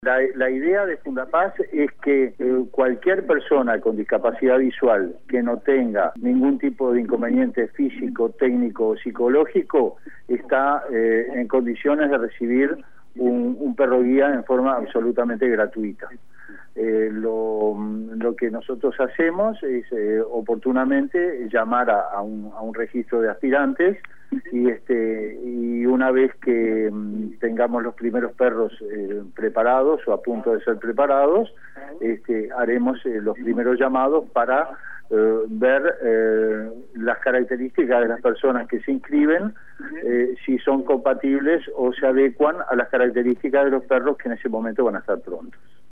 La idea de Fundapaz es que cualquier persona con discapacidad visual que no tenga ningún tipo de inconveniente físico, técnico o psicológico está en condiciones de recibir un perro guía en forma absolutamente gratuita. Lo que nosotros hacemos es oportunamente llamar a un registro de aspirantes y una vez que tengamos los primeros perros preparados o a punto de ser preparados, haremos los primeros llamados para ver las características de las personas que se inscriben, si son compatibles o se adecuan a las características de los perros que en ese momento van a estar prontos.